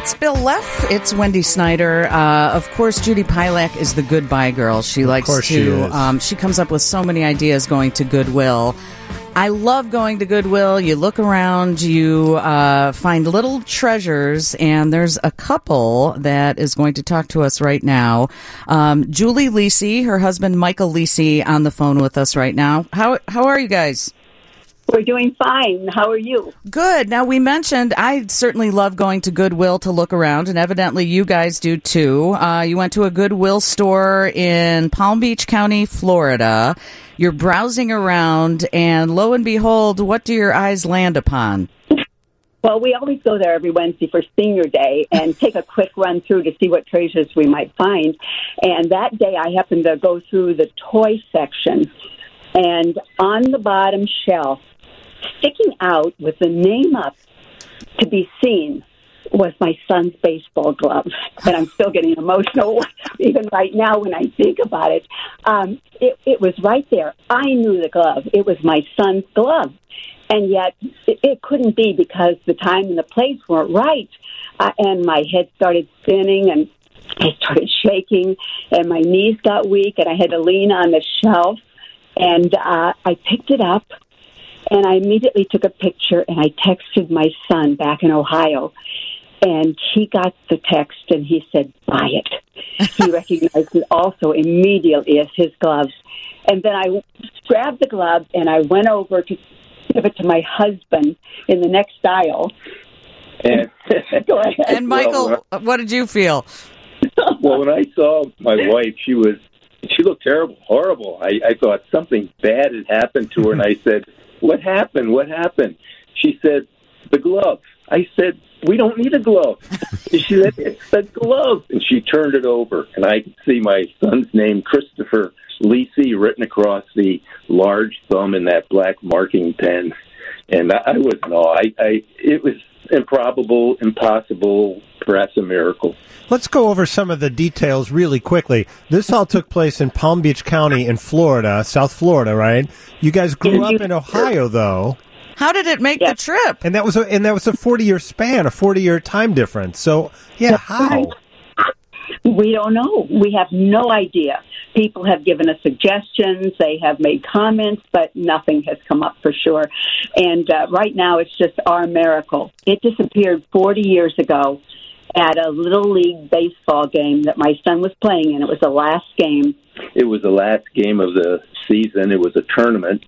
It's Bill Leff. It's Wendy Snyder. Of course, Judy Pilak is the goodbye girl. She likes to. She comes up with so many ideas going to Goodwill. I love going to Goodwill. You look around, you find little treasures, and there's a couple that is going to talk to us right now. Julie Lisi, her husband Michael Lisi, on the phone with us right now. How are you guys? We're doing fine. How are you? Good. Now, we mentioned I certainly love going to Goodwill to look around, and evidently you guys do too. You went to a Goodwill store in Palm Beach County, Florida. You're browsing around, and lo and behold, what do your eyes land upon? Well, we always go there every Wednesday for Senior Day and take a quick run through to see what treasures we might find. And that day I happened to go through the toy section, and on the bottom shelf, sticking out with the name up to be seen, was my son's baseball glove. And I'm still getting emotional even right now when I think about it. It was right there. I knew the glove. It was my son's glove. And yet it couldn't be because the time and the place weren't right. And my head started spinning and I started shaking and my knees got weak and I had to lean on the shelf. And I picked it up. And I immediately took a picture and I texted my son back in Ohio. And he got the text and he said, buy it. He recognized it also immediately as his gloves. And then I grabbed the glove and I went over to give it to my husband in the next aisle. And, Go ahead. And Michael, what did you feel? Well, when I saw my wife, she looked terrible, horrible. I thought something bad had happened to her, and I said, what happened? What happened? She said, the glove. I said, we don't need a glove. She said, it's the glove. And she turned it over, and I could see my son's name, Christopher Lisi, written across the large thumb in that black marking pen. And I was in awe. It was improbable, impossible, perhaps a miracle. Let's go over some of the details really quickly. This all took place in Palm Beach County in Florida, South Florida, right? You guys grew up in Ohio, though. How did it make the trip? And that was a 40-year span, a 40-year time difference. So, yeah, how? We don't know. We have no idea. People have given us suggestions. They have made comments, but nothing has come up for sure. And right now, it's just our miracle. It disappeared 40 years ago at a Little League baseball game that my son was playing in. It was the last game. It was the last game of the season. It was a tournament.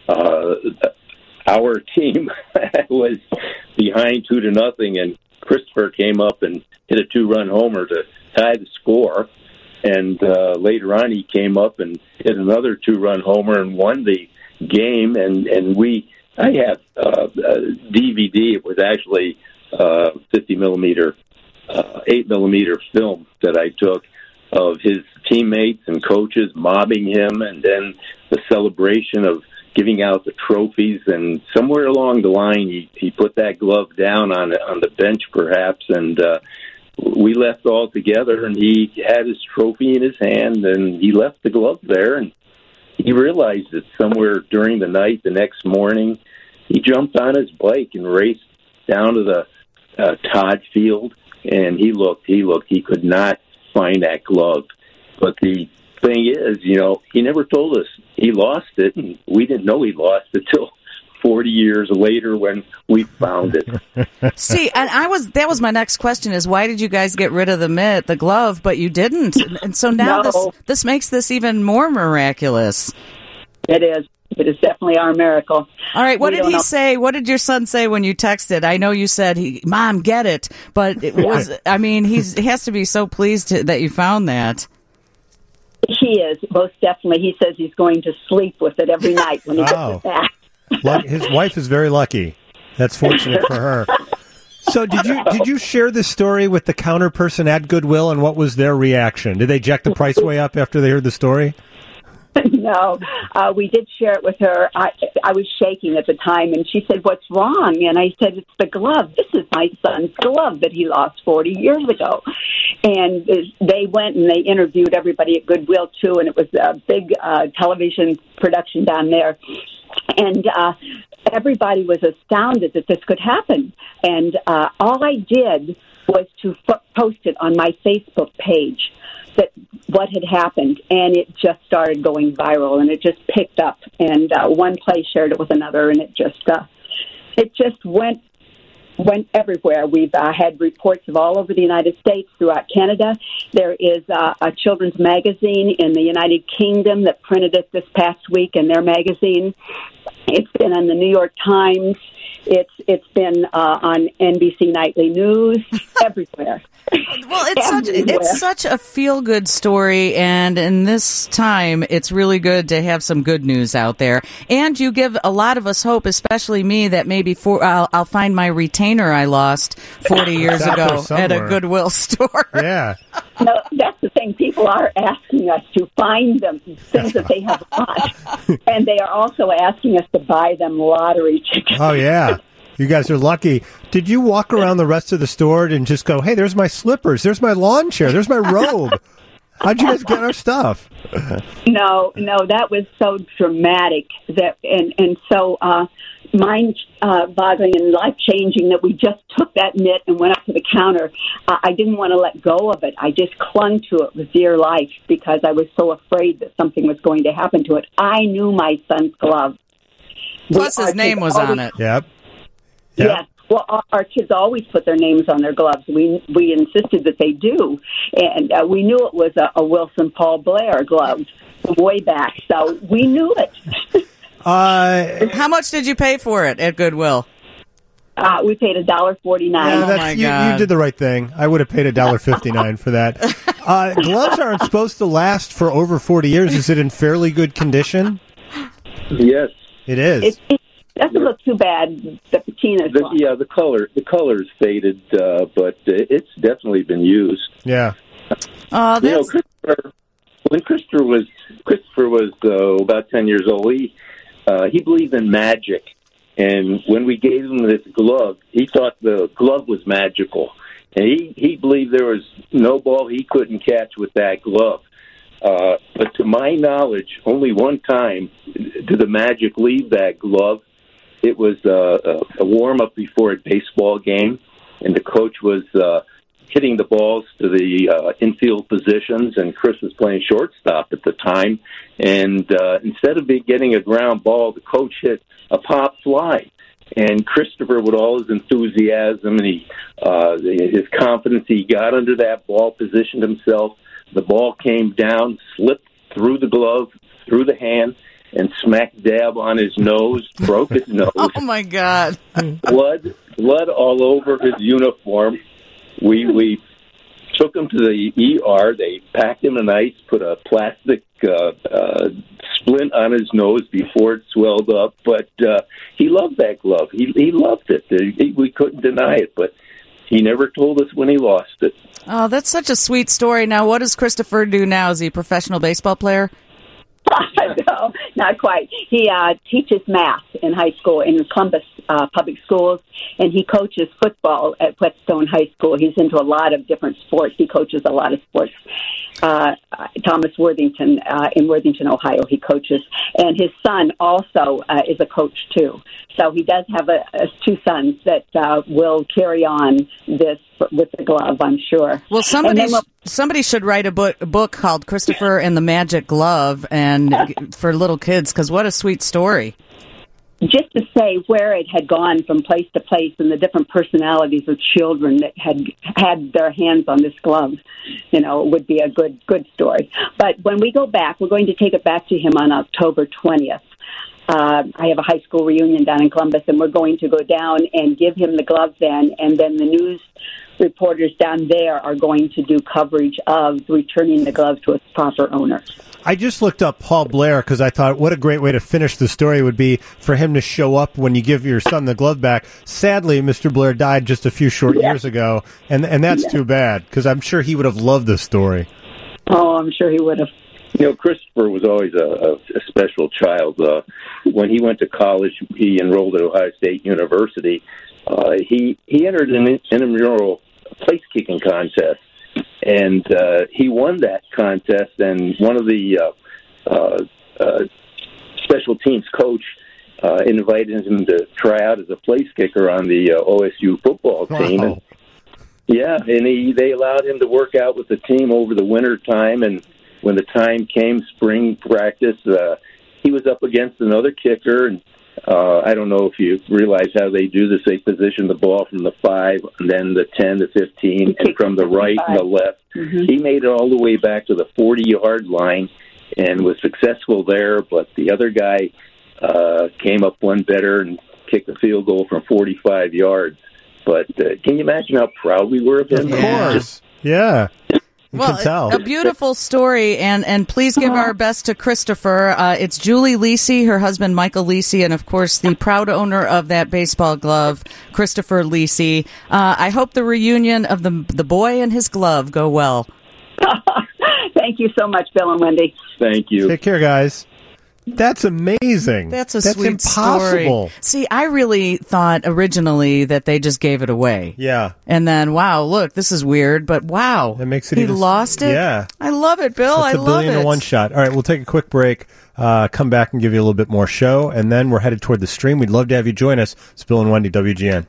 Our team was behind 2-0, and Christopher came up and hit a 2-run homer to tie the score. And later on, he came up and hit another 2-run homer and won the game. And I have a DVD. It was actually 50-millimeter, 8-millimeter film that I took of his teammates and coaches mobbing him, and then the celebration of giving out the trophies. And somewhere along the line, he put that glove down on the bench, perhaps, and we left all together, and he had his trophy in his hand, and he left the glove there, and he realized that somewhere during the night, the next morning, he jumped on his bike and raced down to the Todd Field, and he looked, he could not find that glove. But the thing is, he never told us he lost it, and we didn't know he lost it till 40 years later when we found it. See, and that was my next question is, why did you guys get rid of the glove, but you didn't? And so now this makes this even more miraculous. It is. It is definitely our miracle. All right, what did he say? What did your son say when you texted? I know you said, Mom, get it. But it was, he has to be so pleased that you found that. He is, most definitely. He says he's going to sleep with it every night when he gets it back. His wife is very lucky. That's fortunate for her. So did you share this story with the counter person at Goodwill, and what was their reaction? Did they jack the price way up after they heard the story? No, we did share it with her. I was shaking at the time, and she said, "What's wrong?" And I said, "It's the glove. This is my son's glove that he lost 40 years ago." And they went and they interviewed everybody at Goodwill, too, and it was a big television production down there. And everybody was astounded that this could happen. And all I did was to post it on my Facebook page, that what had happened, and it just started going viral, and it just picked up, and one place shared it with another, and it just went everywhere. We've had reports of all over the United States, throughout Canada. There is a children's magazine in the United Kingdom that printed it this past week in their magazine. It's been in the New York Times. It's been on NBC Nightly News, everywhere. Well, it's such a feel-good story, and in this time, it's really good to have some good news out there. And you give a lot of us hope, especially me, that maybe I'll find my retainer I lost 40 years ago at a Goodwill store. Yeah. No, that's the thing. People are asking us to find them, things that they have lost. And they are also asking us to buy them lottery tickets. Oh, yeah. You guys are lucky. Did you walk around the rest of the store and just go, hey, there's my slippers, there's my lawn chair, there's my robe? How'd you guys get our stuff? No, that was so dramatic and so mind-boggling and life-changing that we just took that mitt and went up to the counter. I didn't want to let go of it. I just clung to it with dear life because I was so afraid that something was going to happen to it. I knew my son's glove. Plus his name was on it. Yep. Yes. Well, our kids always put their names on their gloves. We insisted that they do, and we knew it was a Wilson Paul Blair glove from way back, so we knew it. How much did you pay for it at Goodwill? We paid $1.49. Yeah, you did the right thing. I would have paid $1.59 for that. Gloves aren't supposed to last for over 40 years. Is it in fairly good condition? Yes, it is. It doesn't look too bad. The patina's gone. Yeah, the color's faded, but it's definitely been used. Yeah. When Christopher was about 10 years old, he believed in magic, and when we gave him this glove, he thought the glove was magical, and he believed there was no ball he couldn't catch with that glove. But to my knowledge, only one time did the magic leave that glove. It was a warm-up before a baseball game, and the coach was hitting the balls to the infield positions, and Chris was playing shortstop at the time. And instead of getting a ground ball, the coach hit a pop fly. And Christopher, with all his enthusiasm and his confidence, he got under that ball, positioned himself. The ball came down, slipped through the glove, through the hand, and smack dab on his nose, broke his nose. Oh, my God. Blood all over his uniform. We took him to the ER. They packed him in ice, put a plastic splint on his nose before it swelled up. But he loved that glove. He loved it. We couldn't deny it, but he never told us when he lost it. Oh, that's such a sweet story. Now, what does Christopher do now? Is he a professional baseball player? No, not quite. He teaches math in high school in Columbus Public Schools, and he coaches football at Whetstone High School. He's into a lot of different sports. He coaches a lot of sports. Thomas Worthington in Worthington, Ohio, he coaches. And his son also is a coach, too. So he does have two sons that will carry on this with the glove, I'm sure. Well, somebody should write a book called Christopher and the Magic Glove and for little kids, because what a sweet story. Just to say where it had gone from place to place and the different personalities of children that had their hands on this glove, would be a good story. But when we go back, we're going to take it back to him on October 20th. I have a high school reunion down in Columbus, and we're going to go down and give him the glove then, and then the news reporters down there are going to do coverage of returning the glove to its proper owner. I just looked up Paul Blair because I thought what a great way to finish the story would be for him to show up when you give your son the glove back. Sadly, Mr. Blair died just a few short years ago, and that's too bad because I'm sure he would have loved this story. Oh, I'm sure he would have. Christopher was always a special child. When he went to college, he enrolled at Ohio State University. He entered an intramural place-kicking contest, and he won that contest. And one of the special teams coach invited him to try out as a place kicker on the OSU football team. Wow. Yeah, and they allowed him to work out with the team over the winter time, and when the time came, spring practice, he was up against another kicker, and I don't know if you realize how they do this. They position the ball from the 5, and then the 10 to 15, and from the right and the left. Mm-hmm. He made it all the way back to the 40-yard line and was successful there, but the other guy came up one better and kicked a field goal from 45 yards. But can you imagine how proud we were of him? Of course. Yeah. Well, a beautiful story, and please give our best to Christopher. It's Julie Lisi, her husband Michael Lisi, and of course the proud owner of that baseball glove, Christopher Lisi. I hope the reunion of the boy and his glove go well. Thank you so much, Bill and Wendy. Thank you. Take care, guys. That's amazing. That's sweet impossible. Story. See, I really thought originally that they just gave it away. Yeah. And then, wow, look, this is weird, but wow. That makes it he lost it? Yeah. I love it, Bill. That's I love it. $1 billion to one shot. All right, we'll take a quick break, come back and give you a little bit more show, and then we're headed toward the stream. We'd love to have you join us. It's Bill and Wendy, WGN.